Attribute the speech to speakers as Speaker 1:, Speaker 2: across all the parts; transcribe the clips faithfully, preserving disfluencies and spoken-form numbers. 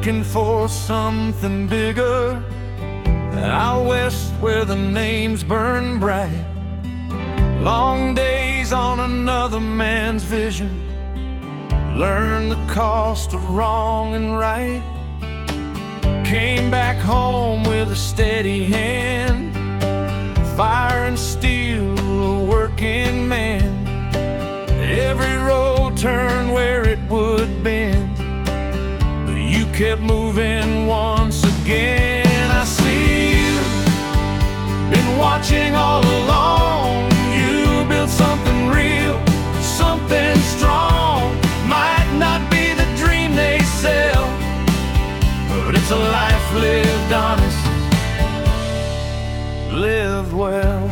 Speaker 1: working for something bigger, out west where the names burn bright. Long days on another man's vision, learn the cost of wrong and right. Came back home with a steady hand, fire and steel, a working man. Every road turned where it would bend, but you kept moving once again. I see you, been watching all along. You built something real, something strong. Might not be the dream they sell, but it's a life lived honest, lived well.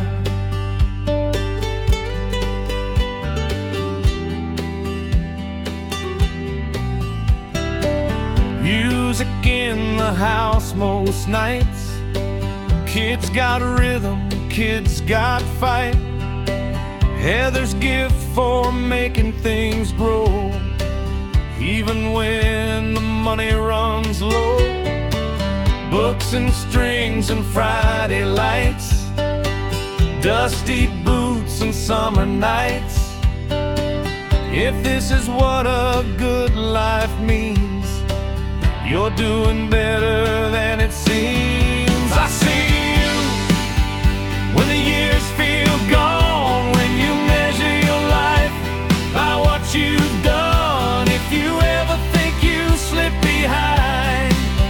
Speaker 1: Music in the house most nights. Kids got rhythm, kids got fight. Heather's gift for making things grow, even when the money runs low. Books and strings and Friday lights, dusty boots and summer nights. If this is what a good life means, you're doing better than it seems. I see you when the years feel gone, when you measure your life by what you've done. If you ever think you slip behind,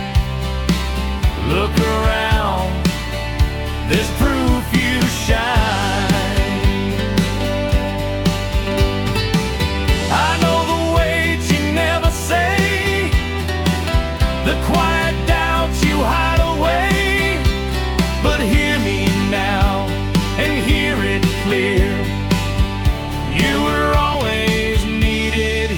Speaker 1: look around, there's proof you shine. I know the weight you never say, the quiet doubts you hide away, but hear me now and hear it clear. You were always needed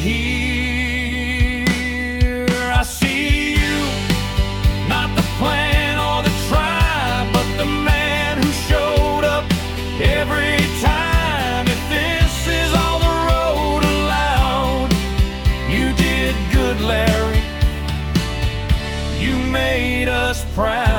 Speaker 1: here. I see you, not the plan or the tribe, but the man who showed up every time. If this is all the road allowed, you did good, Larry. You made us proud.